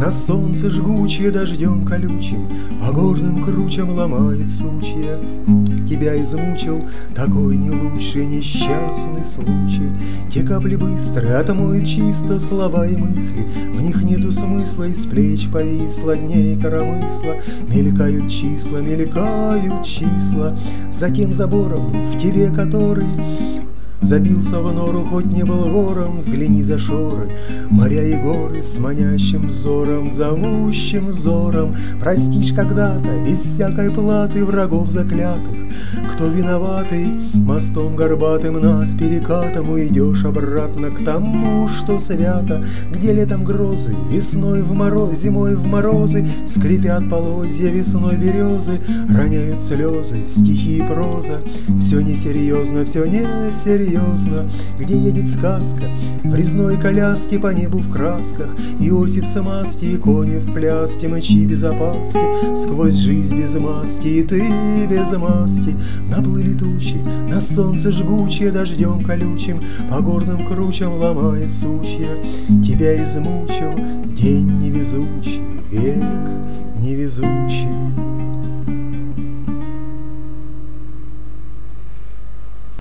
На солнце жгучее, дождем колючим, по горным кручам ломает сучья. Тебя измучил такой не лучший несчастный случай. Те капли быстрые отмоют чисто слова и мысли, в них нету смысла, из плеч повисло дней коромысла. Мелькают числа, мелькают числа, за тем забором, в тебе который забился в нору, хоть не был вором. Взгляни за шоры, моря и горы с манящим взором, зовущим взором. Простишь когда-то без всякой платы врагов заклятых. Кто виноватый, мостом горбатым над перекатом уйдешь обратно к тому, что свято, где летом грозы, весной в мороз, зимой в морозы скрипят полозья весной березы, роняют слезы, стихи и проза. Все несерьезно, все несерьезно. Где едет сказка в резной коляске по небу в красках, Иосиф с маски и кони в пляске, мочи без опаски, сквозь жизнь без маски, и ты без маски. Наплыли тучи, на солнце жгучее, дождем колючим, по горным кручам ломает сучья. Тебя измучил день невезучий, век невезучий.